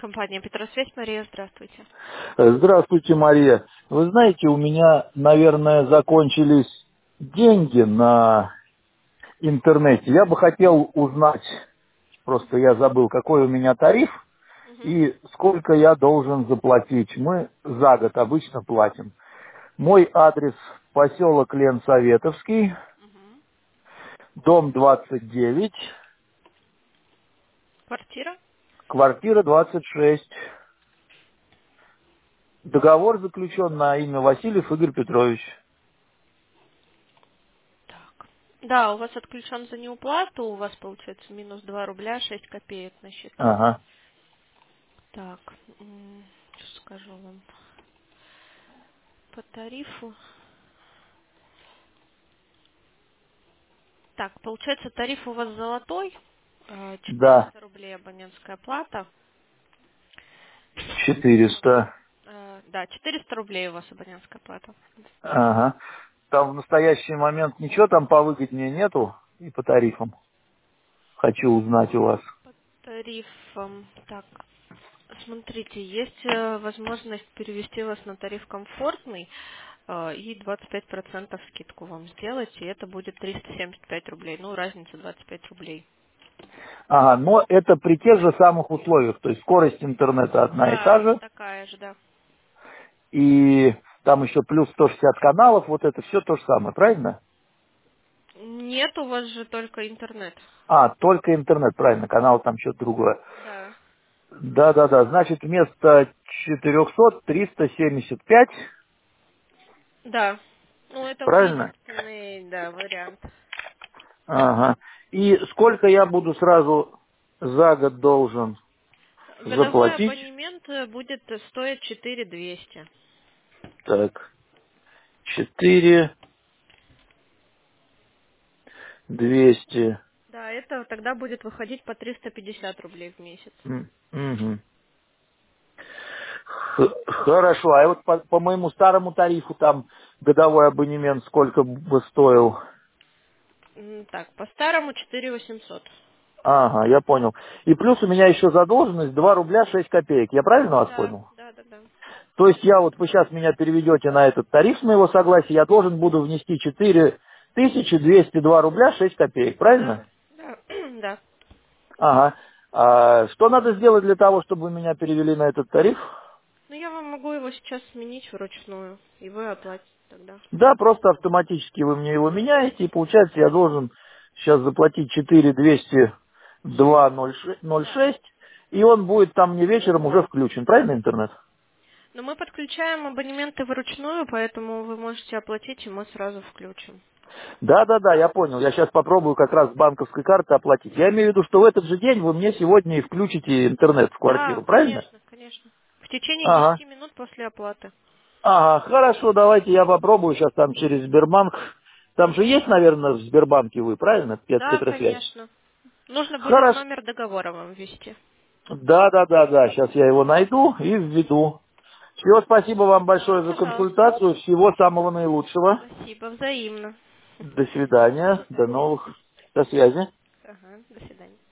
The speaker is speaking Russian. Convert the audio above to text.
Компания Петросвязь, Мария, здравствуйте. Здравствуйте, Мария. Вы знаете, у меня, наверное, закончились деньги на интернете. Я бы хотел узнать, просто я забыл, какой у меня тариф Мгм. и сколько я должен заплатить. Мы за год обычно платим. Мой адрес поселок Ленсоветовский, Мгм. дом 29, Квартира? квартира 26. Договор заключен на имя Васильев Игорь Петрович. Так. Да, у вас отключен за неуплату, у вас получается минус 2 рубля 6 копеек на счету. Ага. Так, сейчас скажу вам по тарифу. Так, получается тариф у вас золотой, Да, 400 рублей абонентская плата. 400. Да, 400 рублей у вас абонентская плата. Ага. Там в настоящий момент ничего там повыгоднее нету и по тарифам. Хочу узнать у вас. Тарифом, так, смотрите, есть возможность перевести вас на тариф комфортный и 25% скидку вам сделать, и это будет 375 рублей. Ну, разница 25 рублей. Ага, но это при тех же самых условиях. То есть скорость интернета одна и та Да, же. такая же, да. И там еще плюс 160 каналов. Вот это все то же самое, правильно? Нет, у вас же только интернет. А, только интернет, правильно. Канал там что-то другое. Да. Да-да-да. Значит, вместо 400 375. Да. Ну, это вот Правильно? единственный, да, вариант. Ага. И сколько я буду сразу за год должен Годовой заплатить? абонемент будет стоить 4200. Так, 4 200. Да, это тогда будет выходить по 350 рублей в месяц. Мгм. Хорошо, а вот по моему старому тарифу там годовой абонемент сколько бы стоил? Так, по старому 4800. Ага, я понял. И плюс у меня еще задолженность 2 рубля 6 копеек. Я правильно вас Да, понял? да, да, да. То есть я вот, вы сейчас меня переведете на этот тариф с моего согласия, я должен буду внести 4202 рубля 6 копеек, Да, правильно? да, да. Ага. А что надо сделать для того, чтобы вы меня перевели на этот тариф? Ну, я вам могу его сейчас сменить вручную, и вы оплатите тогда. Да, просто автоматически вы мне его меняете, и получается я должен сейчас заплатить Да. 4206, и он будет там мне вечером уже включен, правильно интернет? Но мы подключаем абонементы вручную, поэтому вы можете оплатить, и мы сразу включим. Да, я понял, я сейчас попробую как раз с банковской карты оплатить. Я имею в виду, что в этот же день вы мне сегодня и включите интернет в Да, квартиру, правильно? конечно, конечно. В течение Ага. 10 минут после оплаты. Ага, хорошо, давайте я попробую сейчас там через Сбербанк. Там же есть, наверное, в Сбербанке вы, правильно, Да, Петросвязь? конечно. Нужно будет Хорошо. номер договора вам ввести. Да. Сейчас я его найду и введу. Всего спасибо вам Да, большое за пожалуйста. консультацию. Всего самого наилучшего. Спасибо, взаимно. До До свидания. До свидания. новых. До связи. Ага, до свидания.